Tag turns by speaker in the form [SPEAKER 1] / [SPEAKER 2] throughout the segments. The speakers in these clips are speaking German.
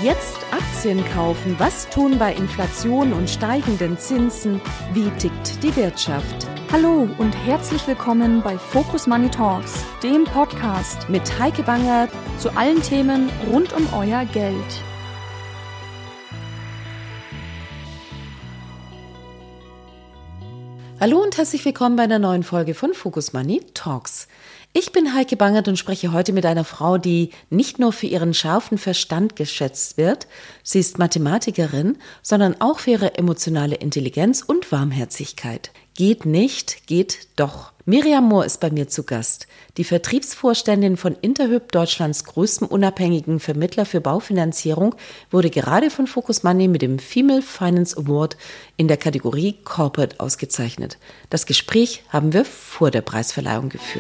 [SPEAKER 1] Jetzt Aktien kaufen. Was tun bei Inflation und steigenden Zinsen? Wie tickt die Wirtschaft?
[SPEAKER 2] Hallo und herzlich willkommen bei Focus Money Talks, dem Podcast
[SPEAKER 1] Mit Heike Bangert
[SPEAKER 2] zu allen Themen rund um euer Geld.
[SPEAKER 1] Hallo und herzlich willkommen bei einer neuen Folge von Focus Money Talks. Ich bin Heike Bangert und spreche heute mit einer Frau, die nicht nur für ihren scharfen Verstand geschätzt wird, sie ist Mathematikerin, sondern auch für ihre emotionale Intelligenz und Warmherzigkeit. Geht nicht, geht doch. Miriam Mohr ist bei mir zu Gast. Die Vertriebsvorständin von Interhyp, Deutschlands größtem unabhängigen Vermittler für Baufinanzierung, wurde gerade von Focus Money mit dem Female Finance Award in der Kategorie Corporate ausgezeichnet. Das Gespräch haben wir vor der Preisverleihung geführt.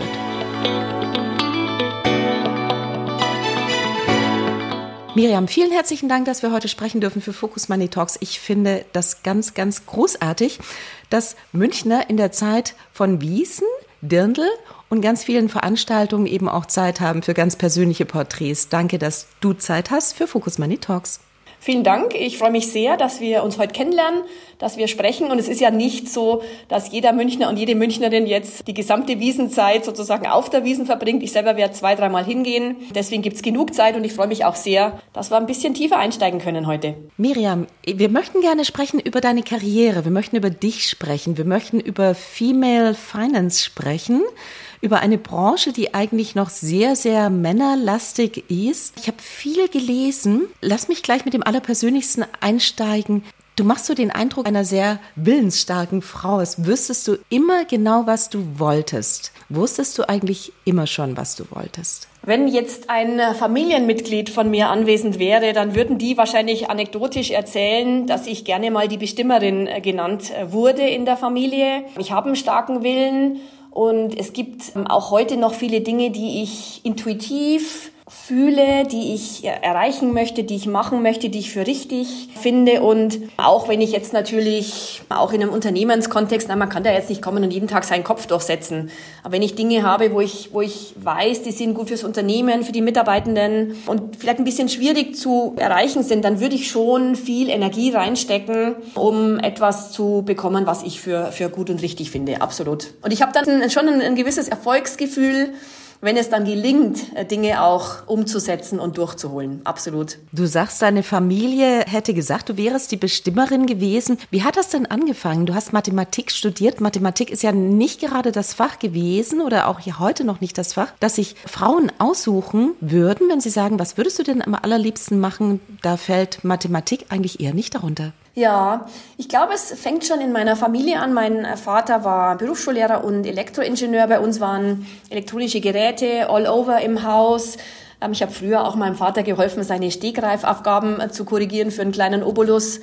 [SPEAKER 1] Miriam, vielen herzlichen Dank, dass wir heute sprechen dürfen für Focus Money Talks. Ich finde das ganz, ganz großartig, dass Münchner in der Zeit von Wiesn, Dirndl und ganz vielen Veranstaltungen eben auch Zeit haben für ganz persönliche Porträts. Danke, dass du Zeit hast für Focus Money Talks.
[SPEAKER 3] Vielen Dank. Ich freue mich sehr, dass wir uns heute kennenlernen, dass wir sprechen. Und es ist ja nicht so, dass jeder Münchner und jede Münchnerin jetzt die gesamte Wiesnzeit sozusagen auf der Wiesn verbringt. Ich selber werde 2-3 Mal hingehen. Deswegen gibt es genug Zeit und ich freue mich auch sehr, dass wir ein bisschen tiefer einsteigen können heute.
[SPEAKER 1] Miriam, wir möchten gerne sprechen über deine Karriere. Wir möchten über dich sprechen. Wir möchten über Female Finance sprechen. Über eine Branche, die eigentlich noch sehr, sehr männerlastig ist. Ich habe viel gelesen. Lass mich gleich mit dem Allerpersönlichsten einsteigen. Du machst so den Eindruck einer sehr willensstarken Frau. Wüsstest du immer genau, was du wolltest? Wusstest du eigentlich immer schon, was du wolltest?
[SPEAKER 3] Wenn jetzt ein Familienmitglied von mir anwesend wäre, dann würden die wahrscheinlich anekdotisch erzählen, dass ich gerne mal die Bestimmerin genannt wurde in der Familie. Ich habe einen starken Willen. Und es gibt auch heute noch viele Dinge, die ich intuitiv fühle, die ich erreichen möchte, die ich machen möchte, die ich für richtig finde. Und auch wenn ich jetzt natürlich auch in einem Unternehmenskontext, man kann da jetzt nicht kommen und jeden Tag seinen Kopf durchsetzen. Aber wenn ich Dinge habe, wo ich weiß, die sind gut fürs Unternehmen, für die Mitarbeitenden und vielleicht ein bisschen schwierig zu erreichen sind, dann würde ich schon viel Energie reinstecken, um etwas zu bekommen, was ich für gut und richtig finde. Absolut. Und ich habe dann schon ein gewisses Erfolgsgefühl, wenn es dann gelingt, Dinge auch umzusetzen und durchzuholen. Absolut.
[SPEAKER 1] Du sagst, deine Familie hätte gesagt, du wärst die Bestimmerin gewesen. Wie hat das denn angefangen? Du hast Mathematik studiert. Mathematik ist ja nicht gerade das Fach gewesen oder auch hier heute noch nicht das Fach, dass sich Frauen aussuchen würden, wenn sie sagen, was würdest du denn am allerliebsten machen? Da fällt Mathematik eigentlich eher nicht darunter.
[SPEAKER 3] Ja, ich glaube, es fängt schon in meiner Familie an. Mein Vater war Berufsschullehrer und Elektroingenieur. Bei uns waren elektronische Geräte all over im Haus. Ich habe früher auch meinem Vater geholfen, seine Stegreifaufgaben zu korrigieren für einen kleinen Obolus.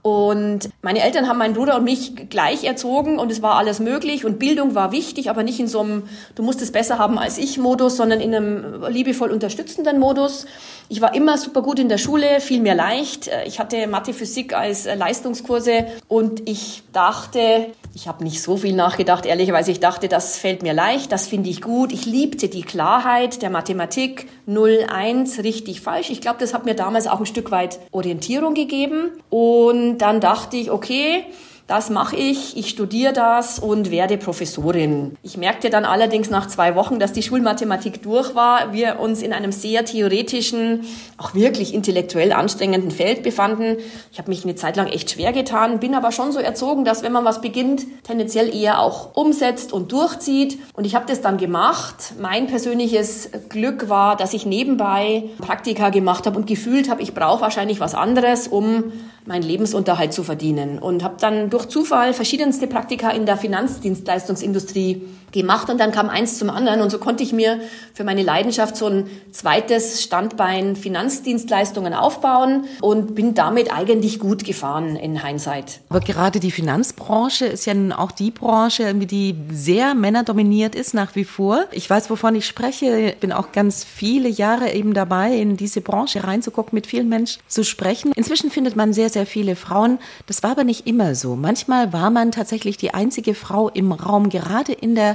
[SPEAKER 3] Und meine Eltern haben meinen Bruder und mich gleich erzogen und es war alles möglich und Bildung war wichtig, aber nicht in so einem du musst es besser haben als ich Modus, sondern in einem liebevoll unterstützenden Modus. Ich war immer super gut in der Schule, fiel mir leicht. Ich hatte Mathe, Physik als Leistungskurse und ich dachte, ich habe nicht so viel nachgedacht, ehrlicherweise. Ich dachte, das fällt mir leicht, das finde ich gut. Ich liebte die Klarheit der Mathematik, 0, 1, richtig, falsch. Ich glaube, das hat mir damals auch ein Stück weit Orientierung gegeben. Und dann dachte ich, okay, das mache ich studiere das und werde Professorin. Ich merkte dann allerdings nach 2 Wochen, dass die Schulmathematik durch war, wir uns in einem sehr theoretischen, auch wirklich intellektuell anstrengenden Feld befanden. Ich habe mich eine Zeit lang echt schwer getan, bin aber schon so erzogen, dass wenn man was beginnt, tendenziell eher auch umsetzt und durchzieht. Und ich habe das dann gemacht. Mein persönliches Glück war, dass ich nebenbei Praktika gemacht habe und gefühlt habe, ich brauche wahrscheinlich was anderes, um meinen Lebensunterhalt zu verdienen. Und habe dann durch Zufall verschiedenste Praktika in der Finanzdienstleistungsindustrie gemacht und dann kam eins zum anderen und so konnte ich mir für meine Leidenschaft so ein zweites Standbein Finanzdienstleistungen aufbauen und bin damit eigentlich gut gefahren in Hindsight.
[SPEAKER 1] Aber gerade die Finanzbranche ist ja nun auch die Branche, die sehr männerdominiert ist nach wie vor. Ich weiß, wovon ich spreche. Ich bin auch ganz viele Jahre eben dabei, in diese Branche reinzugucken, mit vielen Menschen zu sprechen. Inzwischen findet man sehr, sehr viele Frauen. Das war aber nicht immer so. Manchmal war man tatsächlich die einzige Frau im Raum, gerade in der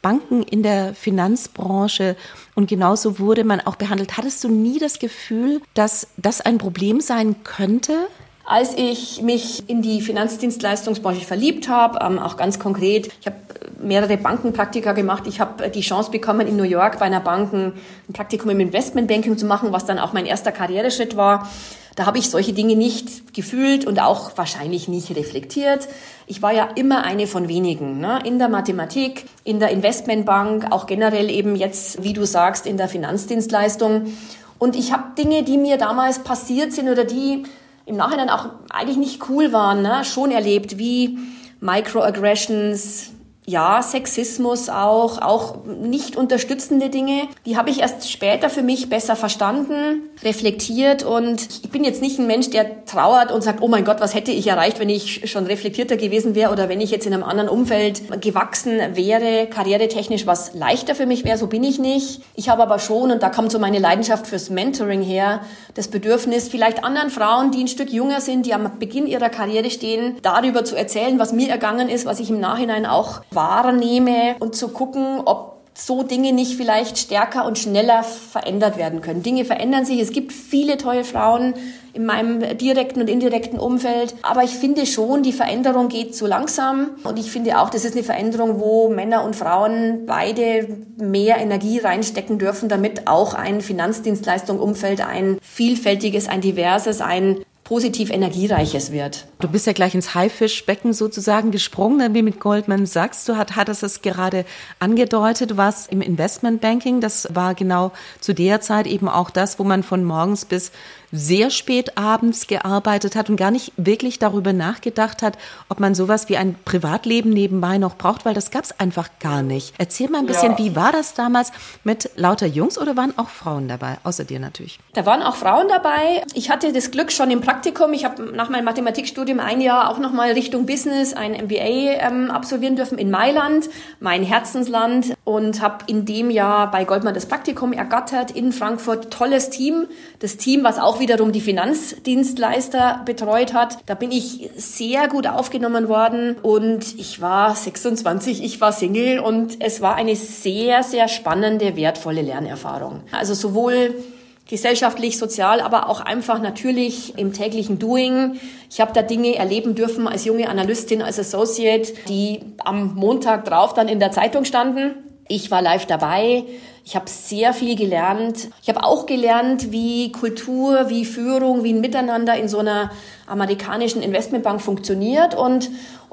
[SPEAKER 1] Banken in der Finanzbranche und genauso wurde man auch behandelt. Hattest du nie das Gefühl, dass das ein Problem sein könnte?
[SPEAKER 3] Als ich mich in die Finanzdienstleistungsbranche verliebt habe, auch ganz konkret, ich habe mehrere Bankenpraktika gemacht. Ich habe die Chance bekommen, in New York bei einer Bank ein Praktikum im Investmentbanking zu machen, was dann auch mein erster Karriereschritt war. Da habe ich solche Dinge nicht gefühlt und auch wahrscheinlich nicht reflektiert. Ich war ja immer eine von wenigen, ne? In der Mathematik, in der Investmentbank, auch generell eben jetzt, wie du sagst, in der Finanzdienstleistung. Und ich habe Dinge, die mir damals passiert sind oder die im Nachhinein auch eigentlich nicht cool waren, ne? Schon erlebt, wie Microaggressions, ja, Sexismus auch nicht unterstützende Dinge. Die habe ich erst später für mich besser verstanden, reflektiert und ich bin jetzt nicht ein Mensch, der trauert und sagt, oh mein Gott, was hätte ich erreicht, wenn ich schon reflektierter gewesen wäre oder wenn ich jetzt in einem anderen Umfeld gewachsen wäre, karrieretechnisch was leichter für mich wäre, so bin ich nicht. Ich habe aber schon, und da kommt so meine Leidenschaft fürs Mentoring her, das Bedürfnis, vielleicht anderen Frauen, die ein Stück jünger sind, die am Beginn ihrer Karriere stehen, darüber zu erzählen, was mir ergangen ist, was ich im Nachhinein auch wahrnehme und zu gucken, ob so Dinge nicht vielleicht stärker und schneller verändert werden können. Dinge verändern sich. Es gibt viele tolle Frauen in meinem direkten und indirekten Umfeld. Aber ich finde schon, die Veränderung geht zu langsam. Und ich finde auch, das ist eine Veränderung, wo Männer und Frauen beide mehr Energie reinstecken dürfen, damit auch ein Finanzdienstleistungsumfeld, ein vielfältiges, ein diverses, ein positiv energiereiches wird.
[SPEAKER 1] Du bist ja gleich ins Haifischbecken sozusagen gesprungen, wie mit Goldman Sachs. Du hattest es gerade angedeutet, du warst im Investmentbanking. Das war genau zu der Zeit eben auch das, wo man von morgens bis sehr spät abends gearbeitet hat und gar nicht wirklich darüber nachgedacht hat, ob man sowas wie ein Privatleben nebenbei noch braucht, weil das gab es einfach gar nicht. Erzähl mal ein bisschen, Wie war das damals mit lauter Jungs oder waren auch Frauen dabei, außer dir natürlich?
[SPEAKER 3] Da waren auch Frauen dabei. Ich hatte das Glück schon im Praktikum. Ich habe nach meinem Mathematikstudium ein Jahr auch nochmal Richtung Business ein MBA absolvieren dürfen in Mailand, mein Herzensland, und habe in dem Jahr bei Goldman das Praktikum ergattert in Frankfurt. Tolles Team. Das Team, was auch wiederum die Finanzdienstleister betreut hat. Da bin ich sehr gut aufgenommen worden und ich war 26, ich war Single und es war eine sehr, sehr spannende, wertvolle Lernerfahrung. Also sowohl gesellschaftlich, sozial, aber auch einfach natürlich im täglichen Doing. Ich habe da Dinge erleben dürfen als junge Analystin, als Associate, die am Montag drauf dann in der Zeitung standen. Ich war live dabei. Ich habe sehr viel gelernt. Ich habe auch gelernt, wie Kultur, wie Führung, wie ein Miteinander in so einer amerikanischen Investmentbank funktioniert. Und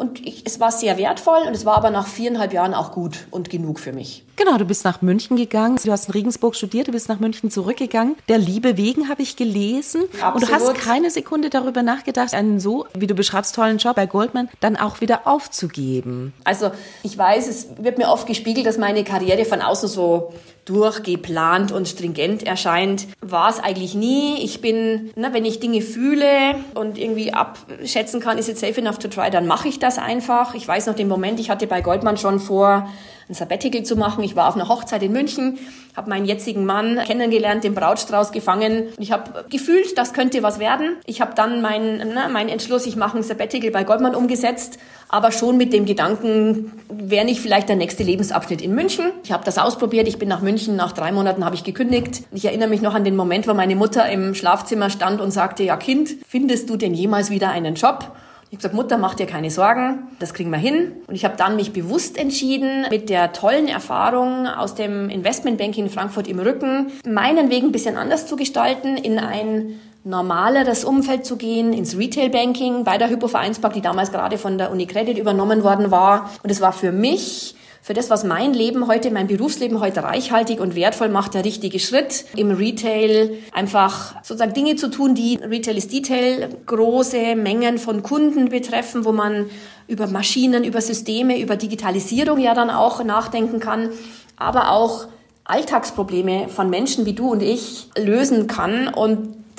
[SPEAKER 3] es war sehr wertvoll und es war aber nach 4,5 Jahren auch gut und genug für mich.
[SPEAKER 1] Genau, du bist nach München gegangen. Du hast in Regensburg studiert, du bist nach München zurückgegangen. Der Liebe wegen habe ich gelesen. Absolut. Und du hast keine Sekunde darüber nachgedacht, einen so, wie du beschreibst, tollen Job bei Goldman dann auch wieder aufzugeben.
[SPEAKER 3] Also ich weiß, es wird mir oft gespiegelt, dass meine Karriere von außen so durchgeplant und stringent erscheint. War es eigentlich nie. Ich bin, wenn ich Dinge fühle und irgendwie abschätzen kann, ist it safe enough to try, dann mache ich das einfach. Ich weiß noch den Moment, ich hatte bei Goldman schon vor, ein Sabbatical zu machen. Ich war auf einer Hochzeit in München, habe meinen jetzigen Mann kennengelernt, den Brautstrauß gefangen. Und ich habe gefühlt, das könnte was werden. Ich habe dann meinen Entschluss, ich mache ein Sabbatical bei Goldman umgesetzt, aber schon mit dem Gedanken, wäre nicht vielleicht der nächste Lebensabschnitt in München. Ich habe das ausprobiert, ich bin nach München, nach 3 Monaten habe ich gekündigt. Ich erinnere mich noch an den Moment, wo meine Mutter im Schlafzimmer stand und sagte, ja Kind, findest du denn jemals wieder einen Job? Ich habe gesagt, Mutter, mach dir keine Sorgen, das kriegen wir hin. Und ich habe dann mich bewusst entschieden, mit der tollen Erfahrung aus dem Investmentbanking in Frankfurt im Rücken, meinen Weg ein bisschen anders zu gestalten, in ein normaleres Umfeld zu gehen, ins Retail-Banking bei der Hypo Vereinsbank, die damals gerade von der UniCredit übernommen worden war. Und es war für mich, für das, was mein Berufsleben heute reichhaltig und wertvoll macht, der richtige Schritt, im Retail einfach sozusagen Dinge zu tun, die Retail ist Detail, große Mengen von Kunden betreffen, wo man über Maschinen, über Systeme, über Digitalisierung ja dann auch nachdenken kann, aber auch Alltagsprobleme von Menschen wie du und ich lösen kann. Und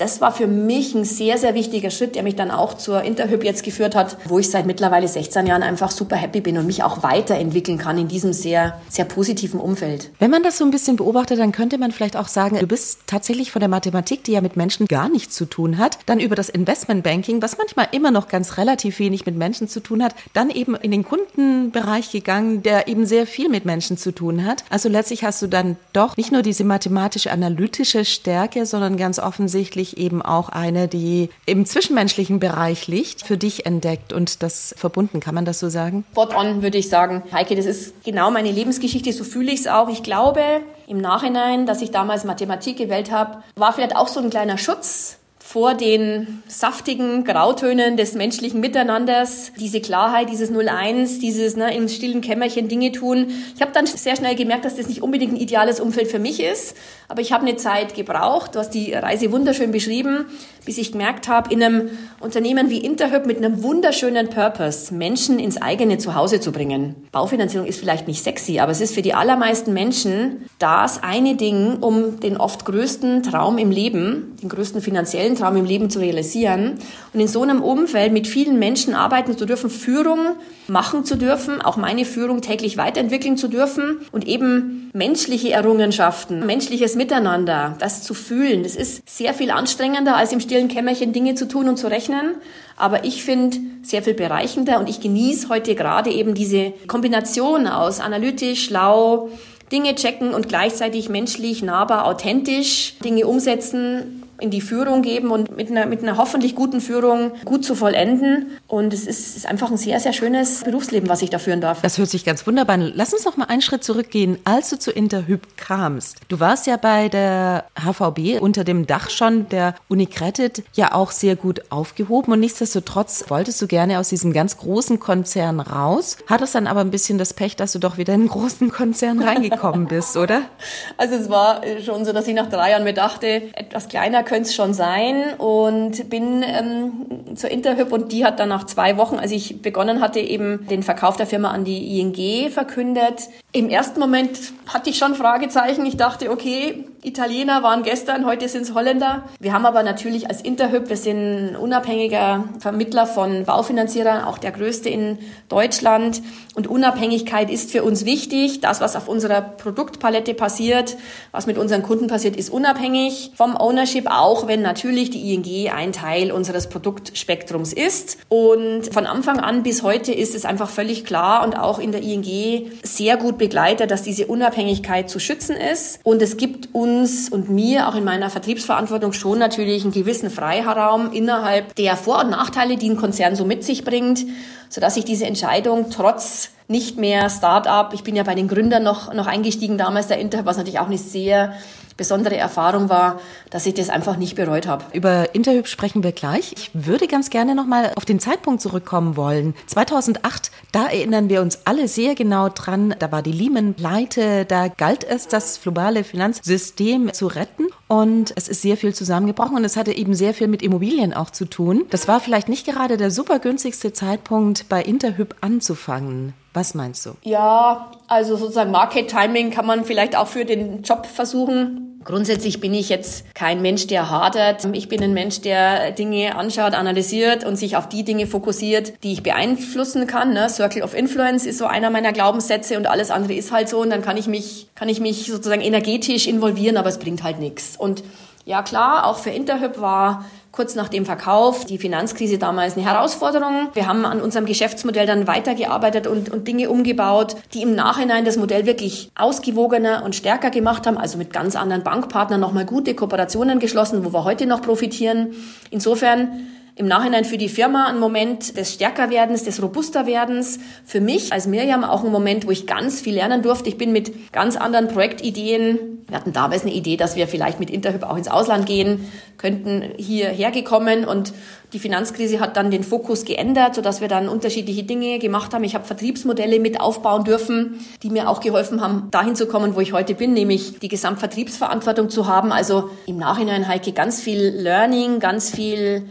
[SPEAKER 3] das war für mich ein sehr, sehr wichtiger Schritt, der mich dann auch zur Interhyp jetzt geführt hat, wo ich seit mittlerweile 16 Jahren einfach super happy bin und mich auch weiterentwickeln kann in diesem sehr, sehr positiven Umfeld.
[SPEAKER 1] Wenn man das so ein bisschen beobachtet, dann könnte man vielleicht auch sagen, du bist tatsächlich von der Mathematik, die ja mit Menschen gar nichts zu tun hat, dann über das Investmentbanking, was manchmal immer noch ganz relativ wenig mit Menschen zu tun hat, dann eben in den Kundenbereich gegangen, der eben sehr viel mit Menschen zu tun hat. Also letztlich hast du dann doch nicht nur diese mathematisch-analytische Stärke, sondern ganz offensichtlich eben auch eine, die im zwischenmenschlichen Bereich liegt, für dich entdeckt und das verbunden. Kann man das so sagen?
[SPEAKER 3] Spot on, würde ich sagen. Heike, das ist genau meine Lebensgeschichte, so fühle ich es auch. Ich glaube im Nachhinein, dass ich damals Mathematik gewählt habe, war vielleicht auch so ein kleiner Schutz vor den saftigen Grautönen des menschlichen Miteinanders, diese Klarheit, dieses 0-1, dieses im stillen Kämmerchen Dinge tun. Ich habe dann sehr schnell gemerkt, dass das nicht unbedingt ein ideales Umfeld für mich ist, aber ich habe eine Zeit gebraucht, du hast die Reise wunderschön beschrieben, bis ich gemerkt habe, in einem Unternehmen wie Interhyp mit einem wunderschönen Purpose, Menschen ins eigene Zuhause zu bringen. Baufinanzierung ist vielleicht nicht sexy, aber es ist für die allermeisten Menschen das eine Ding, um den oft größten Traum im Leben, den größten finanziellen Traum im Leben zu realisieren. Und in so einem Umfeld mit vielen Menschen arbeiten zu dürfen, Führung machen zu dürfen, auch meine Führung täglich weiterentwickeln zu dürfen und eben menschliche Errungenschaften, menschliches Miteinander, das zu fühlen. Das ist sehr viel anstrengender, als im stillen Kämmerchen Dinge zu tun und zu rechnen. Aber ich finde sehr viel bereichender und ich genieße heute gerade eben diese Kombination aus analytisch, schlau, Dinge checken und gleichzeitig menschlich, nahbar, authentisch Dinge umsetzen, in die Führung geben und mit einer hoffentlich guten Führung gut zu vollenden. Und es ist einfach ein sehr, sehr schönes Berufsleben, was ich da führen darf.
[SPEAKER 1] Das hört sich ganz wunderbar an. Lass uns noch mal einen Schritt zurückgehen. Als du zu Interhyp kamst, du warst ja bei der HVB unter dem Dach schon der UniCredit ja auch sehr gut aufgehoben und nichtsdestotrotz wolltest du gerne aus diesem ganz großen Konzern raus. Hattest dann aber ein bisschen das Pech, dass du doch wieder in einen großen Konzern reingekommen bist, oder?
[SPEAKER 3] Also es war schon so, dass ich nach 3 Jahren mir dachte, etwas kleiner könnte es schon sein und bin zur Interhyp und die hat dann nach 2 Wochen, als ich begonnen hatte, eben den Verkauf der Firma an die ING verkündet. Im ersten Moment hatte ich schon Fragezeichen. Ich dachte, okay, Italiener waren gestern, heute sind es Holländer. Wir haben aber natürlich als Interhyp, wir sind ein unabhängiger Vermittler von Baufinanzierern, auch der größte in Deutschland. Und Unabhängigkeit ist für uns wichtig. Das, was auf unserer Produktpalette passiert, was mit unseren Kunden passiert, ist unabhängig vom Ownership, auch wenn natürlich die ING ein Teil unseres Produktspektrums ist. Und von Anfang an bis heute ist es einfach völlig klar und auch in der ING sehr gut begleitet, dass diese Unabhängigkeit zu schützen ist. Und es gibt uns und mir auch in meiner Vertriebsverantwortung schon natürlich einen gewissen Freiraum innerhalb der Vor- und Nachteile, die ein Konzern so mit sich bringt, sodass ich diese Entscheidung trotz nicht mehr Start-up, ich bin ja bei den Gründern noch eingestiegen damals der Interhyp, was natürlich auch eine sehr besondere Erfahrung war, dass ich das einfach nicht bereut habe.
[SPEAKER 1] Über Interhyp sprechen wir gleich. Ich würde ganz gerne nochmal auf den Zeitpunkt zurückkommen wollen. 2008, da erinnern wir uns alle sehr genau dran, da war die Lehman-Pleite, da galt es, das globale Finanzsystem zu retten und es ist sehr viel zusammengebrochen und es hatte eben sehr viel mit Immobilien auch zu tun. Das war vielleicht nicht gerade der super günstigste Zeitpunkt, bei Interhyp anzufangen. Was meinst du?
[SPEAKER 3] Ja, also sozusagen Market Timing kann man vielleicht auch für den Job versuchen. Grundsätzlich bin ich jetzt kein Mensch, der hadert. Ich bin ein Mensch, der Dinge anschaut, analysiert und sich auf die Dinge fokussiert, die ich beeinflussen kann. Circle of Influence ist so einer meiner Glaubenssätze und alles andere ist halt so. Und dann kann ich mich sozusagen energetisch involvieren, aber es bringt halt nichts. Und ja klar, auch für Interhyp war kurz nach dem Verkauf die Finanzkrise damals eine Herausforderung. Wir haben an unserem Geschäftsmodell dann weitergearbeitet und Dinge umgebaut, die im Nachhinein das Modell wirklich ausgewogener und stärker gemacht haben, also mit ganz anderen Bankpartnern nochmal gute Kooperationen geschlossen, wo wir heute noch profitieren. Insofern im Nachhinein für die Firma ein Moment des Stärkerwerdens, des Robusterwerdens. Für mich als Mirjam auch ein Moment, wo ich ganz viel lernen durfte. Ich bin mit ganz anderen Projektideen, wir hatten damals eine Idee, dass wir vielleicht mit Interhyp auch ins Ausland gehen könnten, hierher gekommen und die Finanzkrise hat dann den Fokus geändert, sodass wir dann unterschiedliche Dinge gemacht haben. Ich habe Vertriebsmodelle mit aufbauen dürfen, die mir auch geholfen haben, dahin zu kommen, wo ich heute bin, nämlich die Gesamtvertriebsverantwortung zu haben. Also im Nachhinein, Heike, ganz viel Learning, ganz viel Ausprobieren,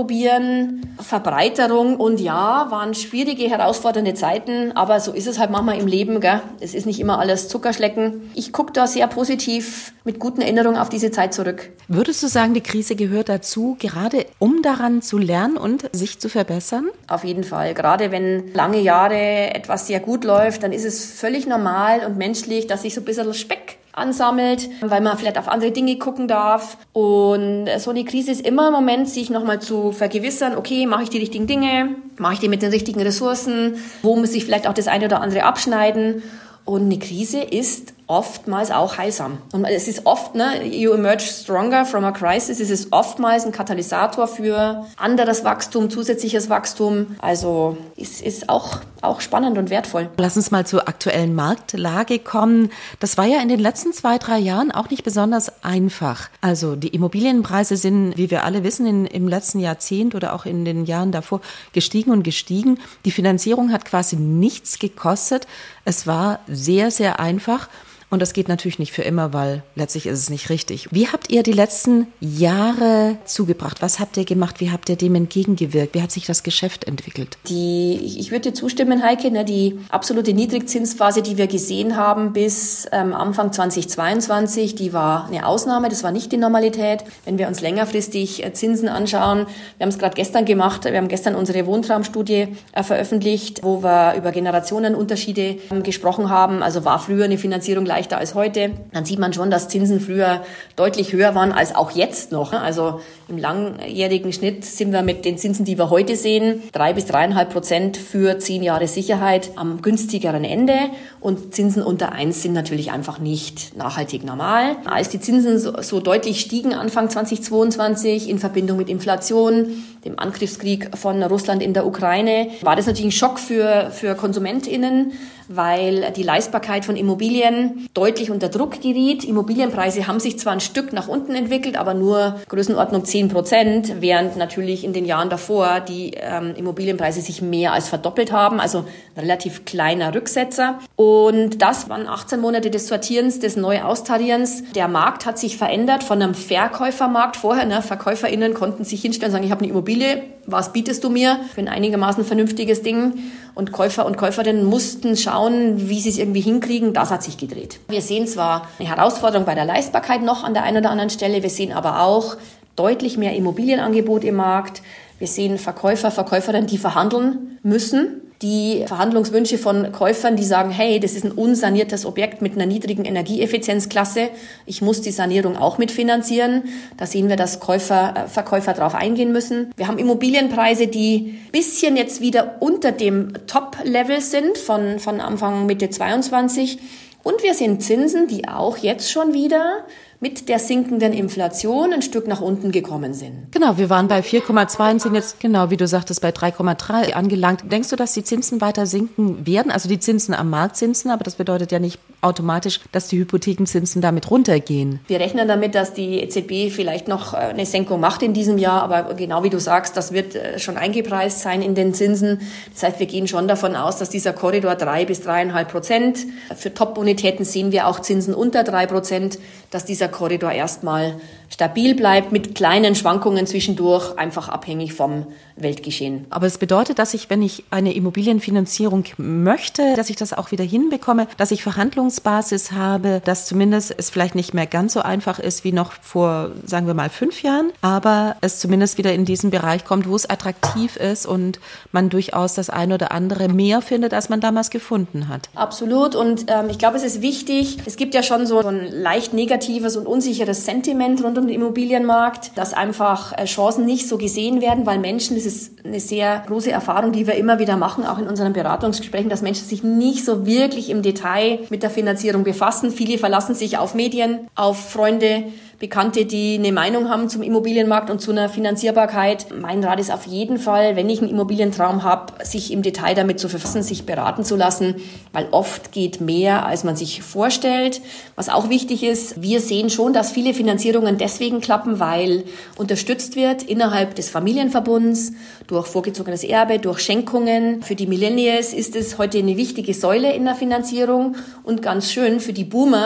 [SPEAKER 3] ausprobieren, Verbreiterung und ja, waren schwierige, herausfordernde Zeiten, aber so ist es halt manchmal im Leben, gell? Es ist nicht immer alles Zuckerschlecken. Ich gucke da sehr positiv mit guten Erinnerungen auf diese Zeit zurück.
[SPEAKER 1] Würdest du sagen, die Krise gehört dazu, gerade um daran zu lernen und sich zu verbessern?
[SPEAKER 3] Auf jeden Fall. Gerade wenn lange Jahre etwas sehr gut läuft, dann ist es völlig normal und menschlich, dass sich so ein bisschen Speck ansammelt, weil man vielleicht auf andere Dinge gucken darf. Und so eine Krise ist immer ein Moment, sich nochmal zu vergewissern, okay, mache ich die richtigen Dinge, mache ich die mit den richtigen Ressourcen, wo muss ich vielleicht auch das eine oder andere abschneiden. Und eine Krise ist oftmals auch heilsam. Und es ist oft, you emerge stronger from a crisis. Es ist oftmals ein Katalysator für anderes Wachstum, zusätzliches Wachstum. Also es ist auch spannend und wertvoll.
[SPEAKER 1] Lass uns mal zur aktuellen Marktlage kommen. Das war ja in den letzten 2-3 Jahren auch nicht besonders einfach. Also die Immobilienpreise sind, wie wir alle wissen, im letzten Jahrzehnt oder auch in den Jahren davor gestiegen und gestiegen. Die Finanzierung hat quasi nichts gekostet. Es war sehr, sehr einfach. Und das geht natürlich nicht für immer, weil letztlich ist es nicht richtig. Wie habt ihr die letzten Jahre zugebracht? Was habt ihr gemacht? Wie habt ihr dem entgegengewirkt? Wie hat sich das Geschäft entwickelt?
[SPEAKER 3] Ich würde dir zustimmen, Heike, die absolute Niedrigzinsphase, die wir gesehen haben bis Anfang 2022, die war eine Ausnahme, das war nicht die Normalität. Wenn wir uns längerfristig Zinsen anschauen, wir haben es gerade gestern gemacht, wir haben gestern unsere Wohntraumstudie veröffentlicht, wo wir über Generationenunterschiede gesprochen haben. Also war früher eine Finanzierung leichter als heute, dann sieht man schon, dass Zinsen früher deutlich höher waren als auch jetzt noch. Also im langjährigen Schnitt sind wir mit den Zinsen, die wir heute sehen, 3 bis 3,5% für 10 Jahre Sicherheit am günstigeren Ende. Und Zinsen unter 1 sind natürlich einfach nicht nachhaltig normal. Als die Zinsen so deutlich stiegen Anfang 2022 in Verbindung mit Inflation, dem Angriffskrieg von Russland in der Ukraine, war das natürlich ein Schock für KonsumentInnen, weil die Leistbarkeit von Immobilien deutlich unter Druck geriet. Immobilienpreise haben sich zwar ein Stück nach unten entwickelt, aber nur Größenordnung 10%, während natürlich in den Jahren davor die Immobilienpreise sich mehr als verdoppelt haben, also ein relativ kleiner Rücksetzer. Und das waren 18 Monate des Sortierens, des Neuaustarierens. Der Markt hat sich verändert von einem Verkäufermarkt vorher. VerkäuferInnen konnten sich hinstellen und sagen, ich habe eine Immobilie, was bietest du mir für ein einigermaßen vernünftiges Ding? Und Käufer und Käuferinnen mussten schauen, wie sie es irgendwie hinkriegen. Das hat sich gedreht. Wir sehen zwar eine Herausforderung bei der Leistbarkeit noch an der einen oder anderen Stelle, wir sehen aber auch deutlich mehr Immobilienangebot im Markt. Wir sehen Verkäufer, Verkäuferinnen, die verhandeln müssen. Die Verhandlungswünsche von Käufern, die sagen, hey, das ist ein unsaniertes Objekt mit einer niedrigen Energieeffizienzklasse. Ich muss die Sanierung auch mitfinanzieren. Da sehen wir, dass Verkäufer drauf eingehen müssen. Wir haben Immobilienpreise, die ein bisschen jetzt wieder unter dem Top-Level sind von Anfang Mitte 22. Und wir sehen Zinsen, die auch jetzt schon wieder mit der sinkenden Inflation ein Stück nach unten gekommen sind.
[SPEAKER 1] Genau, wir waren bei 4,2 und sind jetzt, genau wie du sagtest, bei 3,3 angelangt. Denkst du, dass die Zinsen weiter sinken werden? Also die Zinsen am Marktzinsen, aber das bedeutet ja nicht automatisch, dass die Hypothekenzinsen damit runtergehen.
[SPEAKER 3] Wir rechnen damit, dass die EZB vielleicht noch eine Senkung macht in diesem Jahr, aber genau wie du sagst, das wird schon eingepreist sein in den Zinsen. Das heißt, wir gehen schon davon aus, dass dieser Korridor 3 bis 3,5%, für Top-Bonitäten sehen wir auch Zinsen unter 3%, dass dieser Korridor erstmal stabil bleibt, mit kleinen Schwankungen zwischendurch, einfach abhängig vom Weltgeschehen.
[SPEAKER 1] Aber es bedeutet, dass ich, wenn ich eine Immobilienfinanzierung möchte, dass ich das auch wieder hinbekomme, dass ich Verhandlungsbasis habe, dass zumindest es vielleicht nicht mehr ganz so einfach ist wie noch vor, sagen wir mal, 5 Jahren, aber es zumindest wieder in diesen Bereich kommt, wo es attraktiv ist und man durchaus das ein oder andere mehr findet, als man damals gefunden hat.
[SPEAKER 3] Absolut, und ich glaube, es ist wichtig, es gibt ja schon so ein leicht negatives und unsicheres Sentiment rund um den Immobilienmarkt, dass einfach Chancen nicht so gesehen werden, weil Menschen, das ist eine sehr große Erfahrung, die wir immer wieder machen, auch in unseren Beratungsgesprächen, dass Menschen sich nicht so wirklich im Detail mit der Finanzierung befassen. Viele verlassen sich auf Medien, auf Freunde, Bekannte, die eine Meinung haben zum Immobilienmarkt und zu einer Finanzierbarkeit. Mein Rat ist auf jeden Fall, wenn ich einen Immobilientraum habe, sich im Detail damit zu befassen, sich beraten zu lassen, weil oft geht mehr, als man sich vorstellt. Was auch wichtig ist, wir sehen schon, dass viele Finanzierungen deswegen klappen, weil unterstützt wird innerhalb des Familienverbunds, durch vorgezogenes Erbe, durch Schenkungen. Für die Millennials ist es heute eine wichtige Säule in der Finanzierung und ganz schön für die Boomer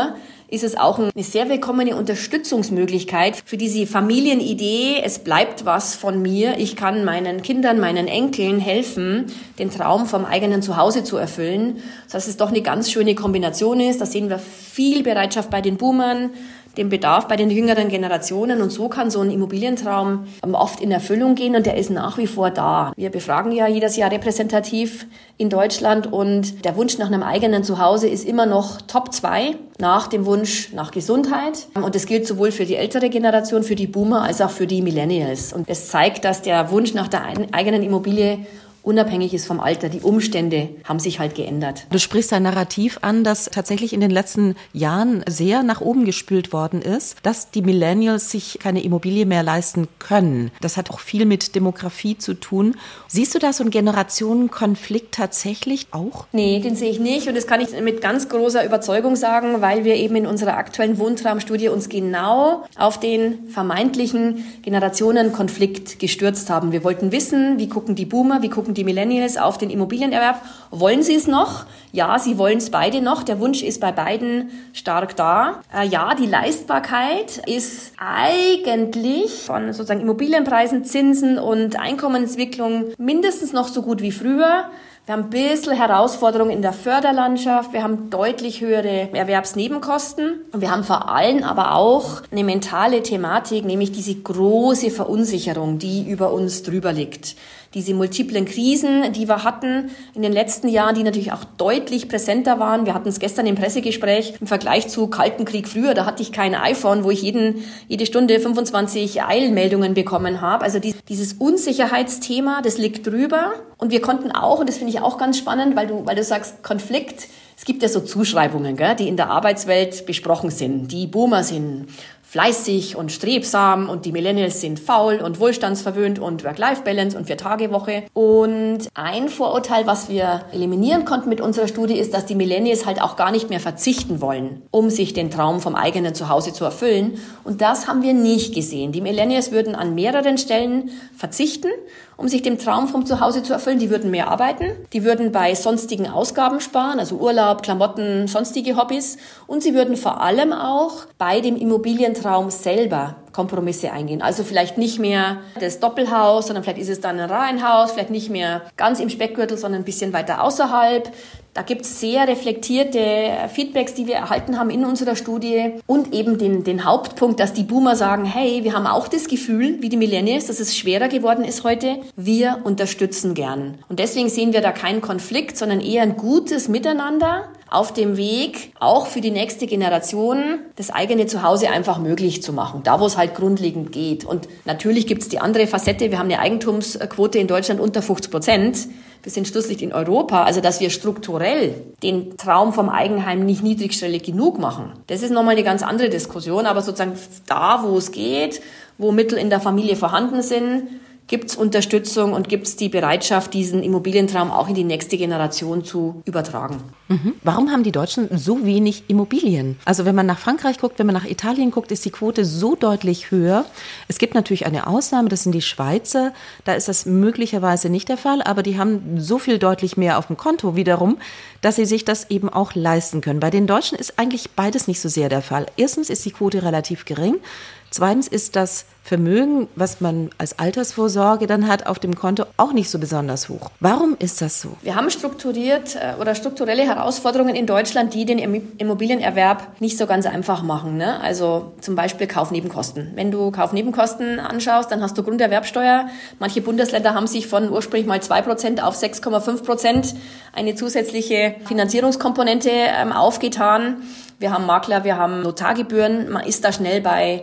[SPEAKER 3] ist es auch eine sehr willkommene Unterstützungsmöglichkeit für diese Familienidee. Es bleibt was von mir. Ich kann meinen Kindern, meinen Enkeln helfen, den Traum vom eigenen Zuhause zu erfüllen. Dass es doch eine ganz schöne Kombination ist. Da sehen wir viel Bereitschaft bei den Boomern, den Bedarf bei den jüngeren Generationen, und so kann so ein Immobilientraum oft in Erfüllung gehen, und der ist nach wie vor da. Wir befragen ja jedes Jahr repräsentativ in Deutschland, und der Wunsch nach einem eigenen Zuhause ist immer noch Top 2 nach dem Wunsch nach Gesundheit, und das gilt sowohl für die ältere Generation, für die Boomer, als auch für die Millennials, und es zeigt, dass der Wunsch nach der eigenen Immobilie unabhängig ist vom Alter. Die Umstände haben sich halt geändert.
[SPEAKER 1] Du sprichst ein Narrativ an, das tatsächlich in den letzten Jahren sehr nach oben gespült worden ist, dass die Millennials sich keine Immobilie mehr leisten können. Das hat auch viel mit Demografie zu tun. Siehst du da so einen Generationenkonflikt tatsächlich auch?
[SPEAKER 3] Nee, den sehe ich nicht, und das kann ich mit ganz großer Überzeugung sagen, weil wir eben in unserer aktuellen Wohntraumstudie uns genau auf den vermeintlichen Generationenkonflikt gestürzt haben. Wir wollten wissen, wie gucken die Boomer, wie gucken die Millennials auf den Immobilienerwerb. Wollen sie es noch? Ja, sie wollen es beide noch. Der Wunsch ist bei beiden stark da. Ja, die Leistbarkeit ist eigentlich von sozusagen Immobilienpreisen, Zinsen und Einkommensentwicklung mindestens noch so gut wie früher. Wir haben ein bisschen Herausforderungen in der Förderlandschaft, wir haben deutlich höhere Erwerbsnebenkosten und wir haben vor allem aber auch eine mentale Thematik, nämlich diese große Verunsicherung, die über uns drüber liegt. Diese multiplen Krisen, die wir hatten in den letzten Jahren, die natürlich auch deutlich präsenter waren. Wir hatten es gestern im Pressegespräch im Vergleich zu Kalten Krieg früher. Da hatte ich kein iPhone, wo ich jede Stunde 25 Eilmeldungen bekommen habe. Also dieses Unsicherheitsthema, das liegt drüber. Und wir konnten auch, und das finde ich auch ganz spannend, weil du sagst Konflikt. Es gibt ja so Zuschreibungen, gell, die in der Arbeitswelt besprochen sind. Die Boomer sind fleißig und strebsam und die Millennials sind faul und wohlstandsverwöhnt und Work-Life-Balance und 4-Tage-Woche. Und ein Vorurteil, was wir eliminieren konnten mit unserer Studie, ist, dass die Millennials halt auch gar nicht mehr verzichten wollen, um sich den Traum vom eigenen Zuhause zu erfüllen. Und das haben wir nicht gesehen. Die Millennials würden an mehreren Stellen verzichten, um sich den Traum vom Zuhause zu erfüllen. Die würden mehr arbeiten, die würden bei sonstigen Ausgaben sparen, also Urlaub, Klamotten, sonstige Hobbys. Und sie würden vor allem auch bei dem Immobilientraum selber Kompromisse eingehen. Also vielleicht nicht mehr das Doppelhaus, sondern vielleicht ist es dann ein Reihenhaus, vielleicht nicht mehr ganz im Speckgürtel, sondern ein bisschen weiter außerhalb. Da gibt es sehr reflektierte Feedbacks, die wir erhalten haben in unserer Studie, und eben den Hauptpunkt, dass die Boomer sagen, hey, wir haben auch das Gefühl, wie die Millennials, dass es schwerer geworden ist heute. Wir unterstützen gern. Und deswegen sehen wir da keinen Konflikt, sondern eher ein gutes Miteinander auf dem Weg, auch für die nächste Generation das eigene Zuhause einfach möglich zu machen, da wo es halt grundlegend geht. Und natürlich gibt es die andere Facette, wir haben eine Eigentumsquote in Deutschland unter 50%. Wir sind Schlusslicht in Europa, also dass wir strukturell den Traum vom Eigenheim nicht niedrigschwellig genug machen. Das ist nochmal eine ganz andere Diskussion, aber sozusagen da, wo es geht, wo Mittel in der Familie vorhanden sind, gibt es Unterstützung und gibt es die Bereitschaft, diesen Immobilientraum auch in die nächste Generation zu übertragen.
[SPEAKER 1] Warum haben die Deutschen so wenig Immobilien? Also wenn man nach Frankreich guckt, wenn man nach Italien guckt, ist die Quote so deutlich höher. Es gibt natürlich eine Ausnahme, das sind die Schweizer. Da ist das möglicherweise nicht der Fall, aber die haben so viel deutlich mehr auf dem Konto wiederum, dass sie sich das eben auch leisten können. Bei den Deutschen ist eigentlich beides nicht so sehr der Fall. Erstens ist die Quote relativ gering. Zweitens ist das Vermögen, was man als Altersvorsorge dann hat, auf dem Konto auch nicht so besonders hoch. Warum ist das so?
[SPEAKER 3] Wir haben strukturelle Herausforderungen in Deutschland, die den Immobilienerwerb nicht so ganz einfach machen, ne? Also zum Beispiel Kaufnebenkosten. Wenn du Kaufnebenkosten anschaust, dann hast du Grunderwerbsteuer. Manche Bundesländer haben sich von ursprünglich mal 2% auf 6,5% eine zusätzliche Finanzierungskomponente aufgetan. Wir haben Makler, wir haben Notargebühren. Man ist da schnell bei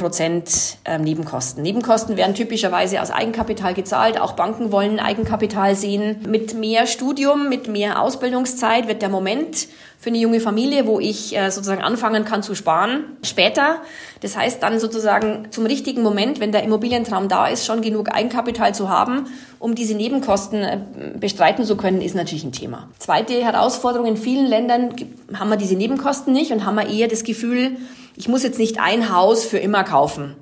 [SPEAKER 3] 10% Nebenkosten. Nebenkosten werden typischerweise aus Eigenkapital gezahlt. Auch Banken wollen Eigenkapital sehen. Mit mehr Studium, mit mehr Ausbildungszeit wird der Moment für eine junge Familie, wo ich sozusagen anfangen kann zu sparen, später. Das heißt dann sozusagen zum richtigen Moment, wenn der Immobilientraum da ist, schon genug Eigenkapital zu haben, um diese Nebenkosten bestreiten zu können, ist natürlich ein Thema. Zweite Herausforderung, in vielen Ländern haben wir diese Nebenkosten nicht und haben wir eher das Gefühl, ich muss jetzt nicht ein Haus für immer kaufen,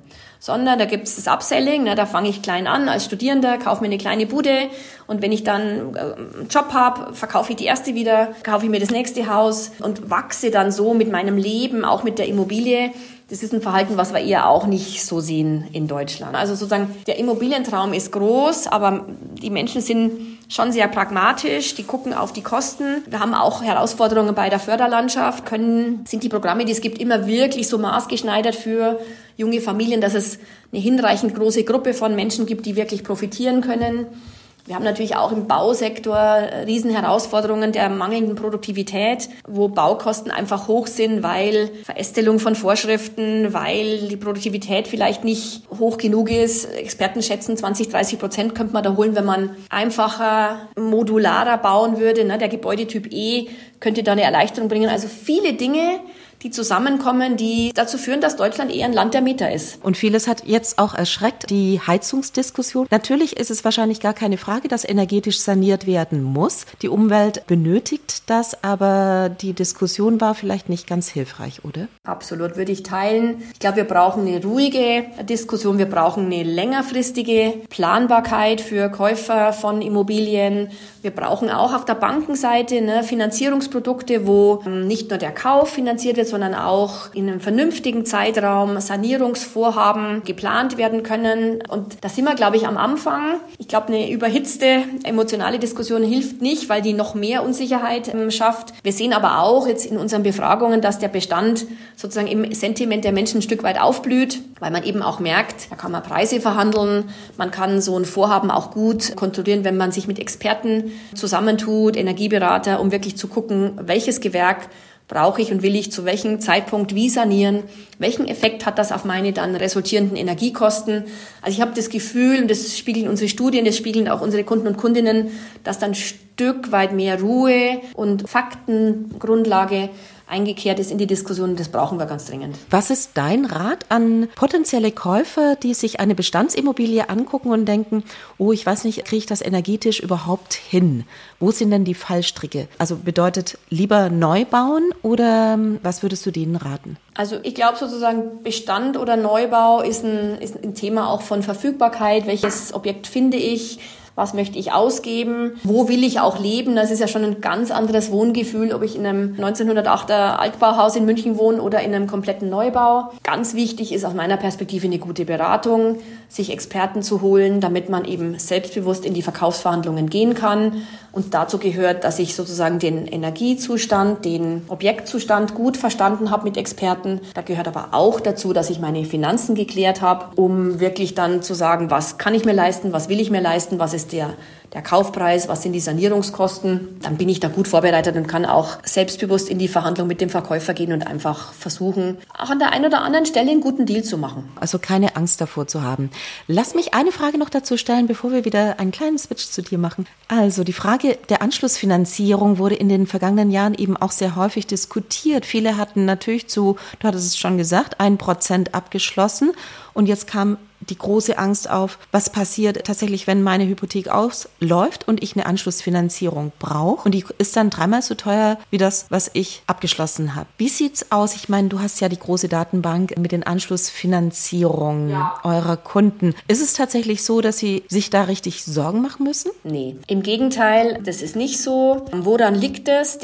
[SPEAKER 3] sondern da gibt es das Upselling, da fange ich klein an als Studierender, kaufe mir eine kleine Bude und wenn ich dann einen Job habe, verkaufe ich die erste wieder, kaufe ich mir das nächste Haus und wachse dann so mit meinem Leben, auch mit der Immobilie. Das ist ein Verhalten, was wir eher auch nicht so sehen in Deutschland. Also sozusagen der Immobilientraum ist groß, aber die Menschen sind schon sehr pragmatisch, die gucken auf die Kosten. Wir haben auch Herausforderungen bei der Förderlandschaft. Sind die Programme, die es gibt, immer wirklich so maßgeschneidert für junge Familien, dass es eine hinreichend große Gruppe von Menschen gibt, die wirklich profitieren können? Wir haben natürlich auch im Bausektor Riesenherausforderungen der mangelnden Produktivität, wo Baukosten einfach hoch sind, weil Verästelung von Vorschriften, weil die Produktivität vielleicht nicht hoch genug ist. Experten schätzen 20-30% könnte man da holen, wenn man einfacher, modularer bauen würde. Der Gebäudetyp E könnte da eine Erleichterung bringen. Also viele Dinge, die zusammenkommen, die dazu führen, dass Deutschland eher ein Land der Mieter ist.
[SPEAKER 1] Und vieles hat jetzt auch erschreckt, die Heizungsdiskussion. Natürlich ist es wahrscheinlich gar keine Frage, dass energetisch saniert werden muss. Die Umwelt benötigt das, aber die Diskussion war vielleicht nicht ganz hilfreich, oder?
[SPEAKER 3] Absolut, würde ich teilen. Ich glaube, wir brauchen eine ruhige Diskussion. Wir brauchen eine längerfristige Planbarkeit für Käufer von Immobilien. Wir brauchen auch auf der Bankenseite Finanzierungsprodukte, wo nicht nur der Kauf finanziert wird, sondern auch in einem vernünftigen Zeitraum Sanierungsvorhaben geplant werden können. Und da sind wir, glaube ich, am Anfang. Ich glaube, eine überhitzte emotionale Diskussion hilft nicht, weil die noch mehr Unsicherheit schafft. Wir sehen aber auch jetzt in unseren Befragungen, dass der Bestand sozusagen im Sentiment der Menschen ein Stück weit aufblüht, weil man eben auch merkt, da kann man Preise verhandeln, man kann so ein Vorhaben auch gut kontrollieren, wenn man sich mit Experten zusammentut, Energieberater, um wirklich zu gucken, welches Gewerk brauche ich und will ich zu welchem Zeitpunkt wie sanieren? Welchen Effekt hat das auf meine dann resultierenden Energiekosten? Also ich habe das Gefühl, und das spiegeln unsere Studien, das spiegeln auch unsere Kunden und Kundinnen, dass dann ein Stück weit mehr Ruhe und Faktengrundlage eingekehrt ist in die Diskussion. Das brauchen wir ganz dringend.
[SPEAKER 1] Was ist dein Rat an potenzielle Käufer, die sich eine Bestandsimmobilie angucken und denken, oh, ich weiß nicht, kriege ich das energetisch überhaupt hin? Wo sind denn die Fallstricke? Also bedeutet lieber neu bauen oder was würdest du denen raten?
[SPEAKER 3] Also ich glaube sozusagen Bestand oder Neubau ist ein Thema auch von Verfügbarkeit. Welches Objekt finde ich? Was möchte ich ausgeben? Wo will ich auch leben? Das ist ja schon ein ganz anderes Wohngefühl, ob ich in einem 1908er Altbauhaus in München wohne oder in einem kompletten Neubau. Ganz wichtig ist aus meiner Perspektive eine gute Beratung, sich Experten zu holen, damit man eben selbstbewusst in die Verkaufsverhandlungen gehen kann. Und dazu gehört, dass ich sozusagen den Energiezustand, den Objektzustand gut verstanden habe mit Experten. Da gehört aber auch dazu, dass ich meine Finanzen geklärt habe, um wirklich dann zu sagen, was kann ich mir leisten, was will ich mir leisten, was ist der Kaufpreis, was sind die Sanierungskosten. Dann bin ich da gut vorbereitet und kann auch selbstbewusst in die Verhandlung mit dem Verkäufer gehen und einfach versuchen, auch an der einen oder anderen Stelle einen guten Deal zu machen.
[SPEAKER 1] Also keine Angst davor zu haben. Lass mich eine Frage noch dazu stellen, bevor wir wieder einen kleinen Switch zu dir machen. Also die Frage der Anschlussfinanzierung wurde in den vergangenen Jahren eben auch sehr häufig diskutiert. Viele hatten natürlich du hattest es schon gesagt, 1% abgeschlossen und jetzt kam die große Angst auf, was passiert tatsächlich, wenn meine Hypothek ausläuft und ich eine Anschlussfinanzierung brauche. Und die ist dann dreimal so teuer wie das, was ich abgeschlossen habe. Wie sieht's aus? Ich meine, du hast ja die große Datenbank mit den Anschlussfinanzierungen eurer Kunden. Ist es tatsächlich so, dass sie sich da richtig Sorgen machen müssen?
[SPEAKER 3] Nee, im Gegenteil, das ist nicht so. Woran liegt es?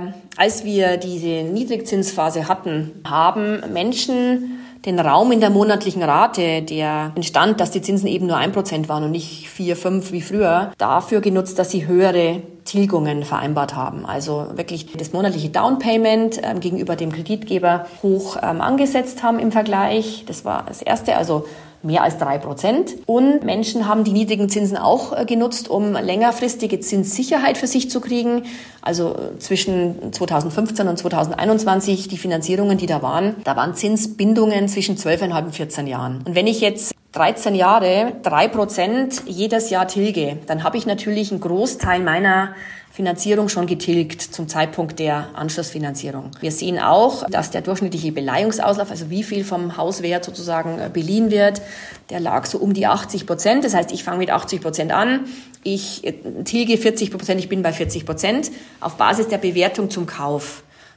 [SPEAKER 3] Als wir diese Niedrigzinsphase hatten, haben Menschen den Raum in der monatlichen Rate, der entstand, dass die Zinsen eben nur 1% waren und nicht 4, 5 wie früher, dafür genutzt, dass sie höhere Tilgungen vereinbart haben. Also wirklich das monatliche Downpayment gegenüber dem Kreditgeber hoch angesetzt haben im Vergleich. Das war das Erste, also mehr als 3%. Und Menschen haben die niedrigen Zinsen auch genutzt, um längerfristige Zinssicherheit für sich zu kriegen. Also zwischen 2015 und 2021, die Finanzierungen, die da waren Zinsbindungen zwischen 12,5 und 14 Jahren. Und wenn ich jetzt 13 Jahre 3% jedes Jahr tilge, dann habe ich natürlich einen Großteil meiner Finanzierung schon getilgt zum Zeitpunkt der Anschlussfinanzierung. Wir sehen auch, dass der durchschnittliche Beleihungsauslauf, also wie viel vom Hauswert sozusagen beliehen wird, der lag so um die 80%. Das heißt, ich fange mit 80% an, ich tilge 40%, ich bin bei 40% auf Basis der Bewertung zum Kauf.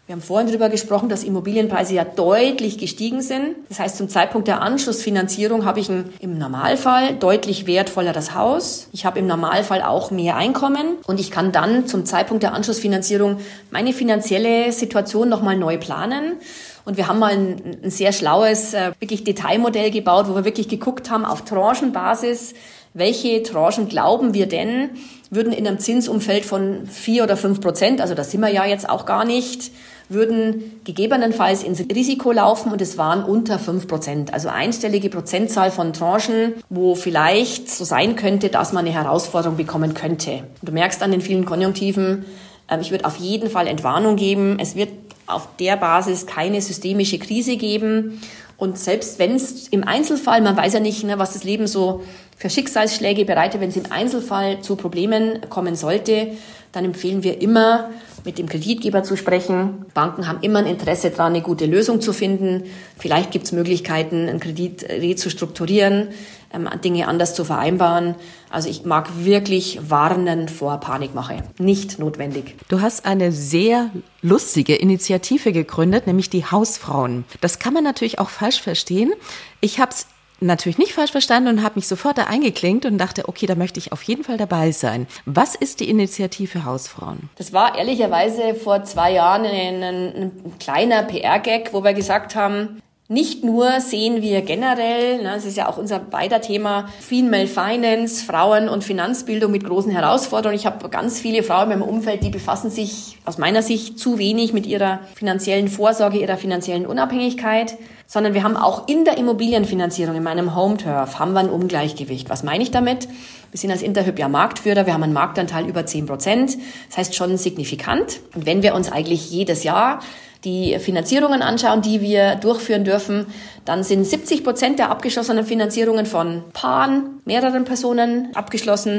[SPEAKER 3] Wir haben vorhin darüber gesprochen, dass Immobilienpreise ja deutlich gestiegen sind. Das heißt, zum Zeitpunkt der Anschlussfinanzierung habe ich im Normalfall deutlich wertvolleres Haus. Ich habe im Normalfall auch mehr Einkommen und ich kann dann zum Zeitpunkt der Anschlussfinanzierung meine finanzielle Situation nochmal neu planen. Und wir haben mal ein sehr schlaues, wirklich Detailmodell gebaut, wo wir wirklich geguckt haben auf Tranchenbasis, welche Tranchen glauben wir denn, würden in einem Zinsumfeld von 4 oder 5%, also da sind wir ja jetzt auch gar nicht, würden gegebenenfalls ins Risiko laufen und es waren unter 5%. Also einstellige Prozentzahl von Tranchen, wo vielleicht so sein könnte, dass man eine Herausforderung bekommen könnte. Du merkst an den vielen Konjunktiven, ich würde auf jeden Fall Entwarnung geben. Es wird auf der Basis keine systemische Krise geben. Und selbst wenn es im Einzelfall, man weiß ja nicht, was das Leben so für Schicksalsschläge bereitet, wenn es im Einzelfall zu Problemen kommen sollte, dann empfehlen wir immer, mit dem Kreditgeber zu sprechen. Banken haben immer ein Interesse daran, eine gute Lösung zu finden. Vielleicht gibt es Möglichkeiten, einen Kredit rezustrukturieren, Dinge anders zu vereinbaren. Also ich mag wirklich warnen vor Panikmache. Nicht notwendig.
[SPEAKER 1] Du hast eine sehr lustige Initiative gegründet, nämlich die Hausfrauen. Das kann man natürlich auch falsch verstehen. Ich habe es natürlich nicht falsch verstanden und habe mich sofort da eingeklinkt und dachte, okay, da möchte ich auf jeden Fall dabei sein. Was ist die Initiative Hausfrauen?
[SPEAKER 3] Das war ehrlicherweise vor 2 Jahren ein kleiner PR-Gag, wo wir gesagt haben, nicht nur sehen wir generell, das ist ja auch unser beider Thema, Female Finance, Frauen und Finanzbildung mit großen Herausforderungen. Ich habe ganz viele Frauen in meinem Umfeld, die befassen sich aus meiner Sicht zu wenig mit ihrer finanziellen Vorsorge, ihrer finanziellen Unabhängigkeit, sondern wir haben auch in der Immobilienfinanzierung, in meinem Home-Turf, haben wir ein Ungleichgewicht. Was meine ich damit? Wir sind als Interhyp ja Marktführer, wir haben einen Marktanteil über 10%, das heißt schon signifikant. Und wenn wir uns eigentlich jedes Jahr die Finanzierungen anschauen, die wir durchführen dürfen, dann sind 70% der abgeschlossenen Finanzierungen von Paaren, mehreren Personen abgeschlossen,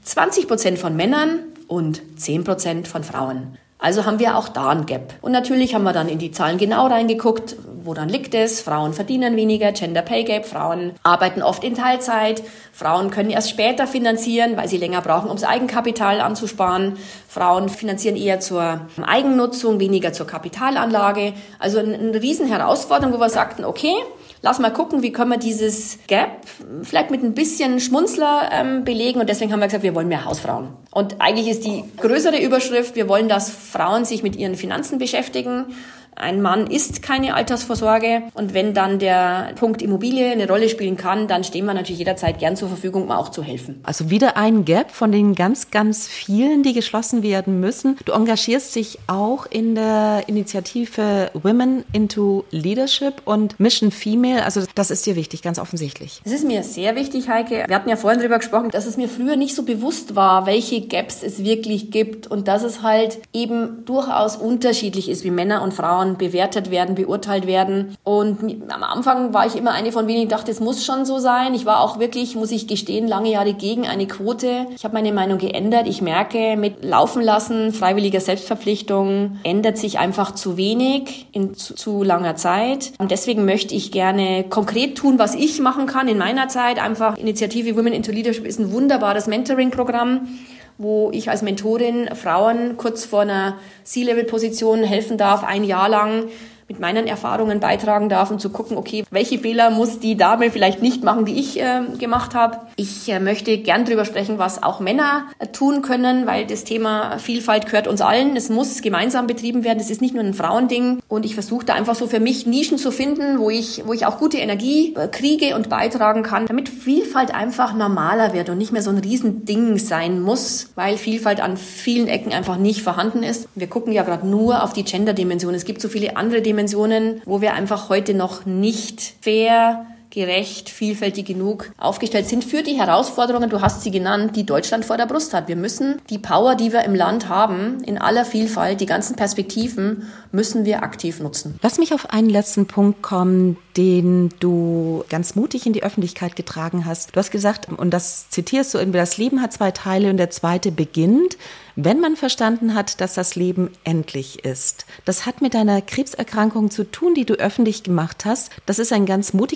[SPEAKER 3] 20% von Männern und 10% von Frauen. Also haben wir auch da ein Gap. Und natürlich haben wir dann in die Zahlen genau reingeguckt, woran liegt es? Frauen verdienen weniger, Gender Pay Gap, Frauen arbeiten oft in Teilzeit, Frauen können erst später finanzieren, weil sie länger brauchen, um das Eigenkapital anzusparen. Frauen finanzieren eher zur Eigennutzung, weniger zur Kapitalanlage. Also eine riesen Herausforderung, wo wir sagten, okay, lass mal gucken, wie können wir dieses Gap vielleicht mit ein bisschen Schmunzler belegen. Und deswegen haben wir gesagt, wir wollen mehr Hausfrauen. Und eigentlich ist die größere Überschrift, wir wollen, dass Frauen sich mit ihren Finanzen beschäftigen. Ein Mann ist keine Altersvorsorge. Und wenn dann der Punkt Immobilie eine Rolle spielen kann, dann stehen wir natürlich jederzeit gern zur Verfügung, um auch zu helfen.
[SPEAKER 1] Also wieder ein Gap von den ganz, ganz vielen, die geschlossen werden müssen. Du engagierst dich auch in der Initiative Women into Leadership und Mission Female. Also das ist dir wichtig, ganz offensichtlich.
[SPEAKER 3] Das ist mir sehr wichtig, Heike. Wir hatten ja vorhin darüber gesprochen, dass es mir früher nicht so bewusst war, welche Gaps es wirklich gibt und dass es halt eben durchaus unterschiedlich ist, wie Männer und Frauen bewertet werden, beurteilt werden. Und am Anfang war ich immer eine von wenigen, die dachte, es muss schon so sein. Ich war auch wirklich, muss ich gestehen, lange Jahre gegen eine Quote. Ich habe meine Meinung geändert. Ich merke, mit Laufen lassen, freiwilliger Selbstverpflichtung ändert sich einfach zu wenig in zu langer Zeit. Und deswegen möchte ich gerne konkret tun, was ich machen kann in meiner Zeit. Einfach Initiative Women into Leadership ist ein wunderbares Mentoring-Programm, wo ich als Mentorin Frauen kurz vor einer C-Level-Position helfen darf, 1 Jahr lang mit meinen Erfahrungen beitragen darf, um zu gucken, okay, welche Fehler muss die Dame vielleicht nicht machen, die ich gemacht habe. Ich möchte gern drüber sprechen, was auch Männer tun können, weil das Thema Vielfalt gehört uns allen. Es muss gemeinsam betrieben werden. Es ist nicht nur ein Frauending. Und ich versuche da einfach so für mich Nischen zu finden, wo ich auch gute Energie kriege und beitragen kann, damit Vielfalt einfach normaler wird und nicht mehr so ein Riesending sein muss, weil Vielfalt an vielen Ecken einfach nicht vorhanden ist. Wir gucken ja gerade nur auf die Gender-Dimension. Es gibt so viele andere Dimensionen, wo wir einfach heute noch nicht fair, gerecht, vielfältig genug aufgestellt sind für die Herausforderungen, du hast sie genannt, die Deutschland vor der Brust hat. Wir müssen die Power, die wir im Land haben, in aller Vielfalt, die ganzen Perspektiven, müssen wir aktiv nutzen.
[SPEAKER 1] Lass mich auf einen letzten Punkt kommen, den du ganz mutig in die Öffentlichkeit getragen hast. Du hast gesagt, und das zitierst du, das Leben hat 2 Teile und der zweite beginnt, wenn man verstanden hat, dass das Leben endlich ist. Das hat mit deiner Krebserkrankung zu tun, die du öffentlich gemacht hast. Das ist ein ganz mutiger Schritt, das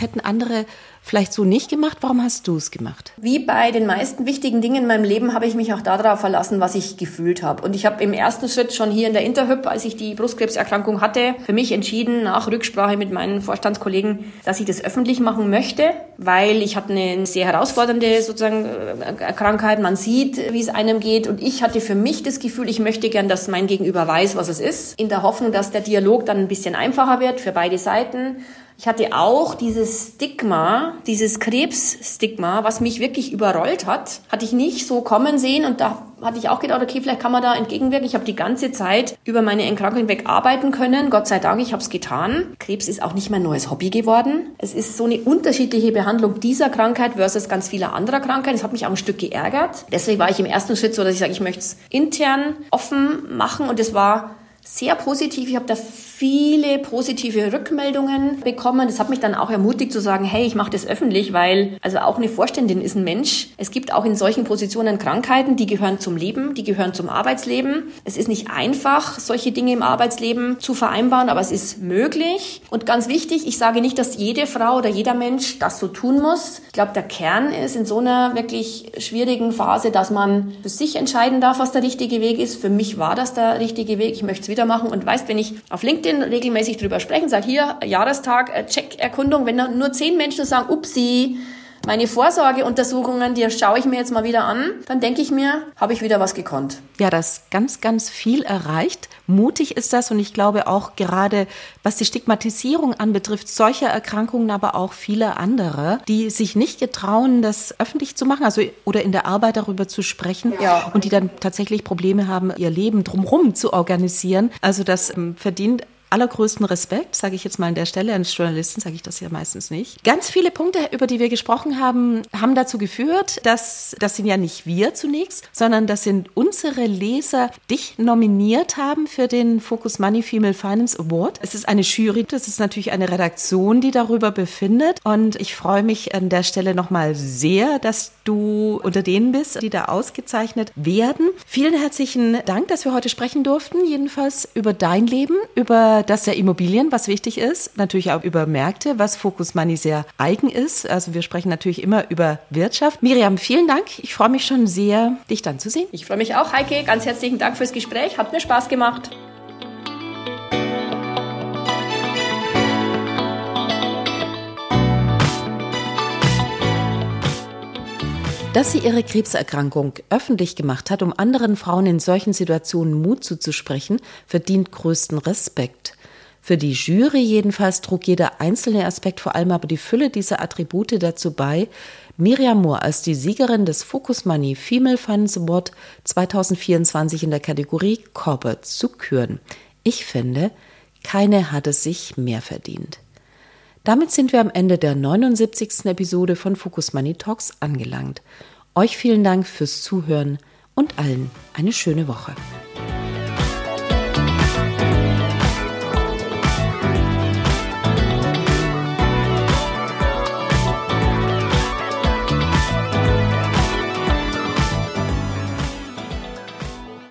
[SPEAKER 1] das hätten andere vielleicht so nicht gemacht. Warum hast du es gemacht?
[SPEAKER 3] Wie bei den meisten wichtigen Dingen in meinem Leben habe ich mich auch darauf verlassen, was ich gefühlt habe. Und ich habe im ersten Schritt schon hier in der Interhyp, als ich die Brustkrebserkrankung hatte, für mich entschieden, nach Rücksprache mit meinen Vorstandskollegen, dass ich das öffentlich machen möchte, weil ich hatte eine sehr herausfordernde sozusagen Krankheit. Man sieht, wie es einem geht. Und ich hatte für mich das Gefühl, ich möchte gern, dass mein Gegenüber weiß, was es ist. In der Hoffnung, dass der Dialog dann ein bisschen einfacher wird für beide Seiten. Ich hatte auch dieses Stigma, dieses Krebsstigma, was mich wirklich überrollt hat, hatte ich nicht so kommen sehen. Und da hatte ich auch gedacht, okay, vielleicht kann man da entgegenwirken. Ich habe die ganze Zeit über meine Erkrankung hinweg arbeiten können. Gott sei Dank, ich habe es getan. Krebs ist auch nicht mein neues Hobby geworden. Es ist so eine unterschiedliche Behandlung dieser Krankheit versus ganz vieler anderer Krankheiten. Das hat mich auch ein Stück geärgert. Deswegen war ich im ersten Schritt so, dass ich sage, ich möchte es intern offen machen. Und es war sehr positiv. Ich habe da viele positive Rückmeldungen bekommen. Das hat mich dann auch ermutigt zu sagen, hey, ich mache das öffentlich, weil also auch eine Vorständin ist ein Mensch. Es gibt auch in solchen Positionen Krankheiten, die gehören zum Leben, die gehören zum Arbeitsleben. Es ist nicht einfach, solche Dinge im Arbeitsleben zu vereinbaren, aber es ist möglich. Und ganz wichtig, ich sage nicht, dass jede Frau oder jeder Mensch das so tun muss. Ich glaube, der Kern ist in so einer wirklich schwierigen Phase, dass man für sich entscheiden darf, was der richtige Weg ist. Für mich war das der richtige Weg. Ich möchte es wieder machen. Und weißt, wenn ich auf LinkedIn regelmäßig drüber sprechen, sage hier, Jahrestag, Check-Erkundung, wenn nur 10 Menschen sagen, upsi, meine Vorsorgeuntersuchungen, die schaue ich mir jetzt mal wieder an, dann denke ich mir, habe ich wieder was gekonnt.
[SPEAKER 1] Ja, das ganz, ganz viel erreicht. Mutig ist das und ich glaube auch gerade, was die Stigmatisierung anbetrifft, solcher Erkrankungen, aber auch viele andere, die sich nicht getrauen, das öffentlich zu machen, also oder in der Arbeit darüber zu sprechen und die dann tatsächlich Probleme haben, ihr Leben drumherum zu organisieren. Also das verdient allergrößten Respekt, sage ich jetzt mal an der Stelle. Als Journalisten sage ich das ja meistens nicht. Ganz viele Punkte, über die wir gesprochen haben, haben dazu geführt, dass das sind ja nicht wir zunächst, sondern das sind unsere Leser, dich nominiert haben für den Focus Money Female Finance Award. Es ist eine Jury, das ist natürlich eine Redaktion, die darüber befindet. Und ich freue mich an der Stelle nochmal sehr, dass du unter denen bist, die da ausgezeichnet werden. Vielen herzlichen Dank, dass wir heute sprechen durften, jedenfalls über dein Leben, über das der Immobilien, was wichtig ist, natürlich auch über Märkte, was Focus Money sehr eigen ist. Also wir sprechen natürlich immer über Wirtschaft. Miriam, vielen Dank. Ich freue mich schon sehr, dich dann zu sehen.
[SPEAKER 3] Ich freue mich auch, Heike. Ganz herzlichen Dank fürs Gespräch. Hat mir Spaß gemacht.
[SPEAKER 1] Dass sie ihre Krebserkrankung öffentlich gemacht hat, um anderen Frauen in solchen Situationen Mut zuzusprechen, verdient größten Respekt. Für die Jury jedenfalls trug jeder einzelne Aspekt, vor allem aber die Fülle dieser Attribute dazu bei, Miriam Mohr als die Siegerin des Focus Money Female Finance Award 2024 in der Kategorie Corporate zu küren. Ich finde, keine hat es sich mehr verdient. Damit sind wir am Ende der 79. Episode von Focus Money Talks angelangt. Euch vielen Dank fürs Zuhören und allen eine schöne Woche.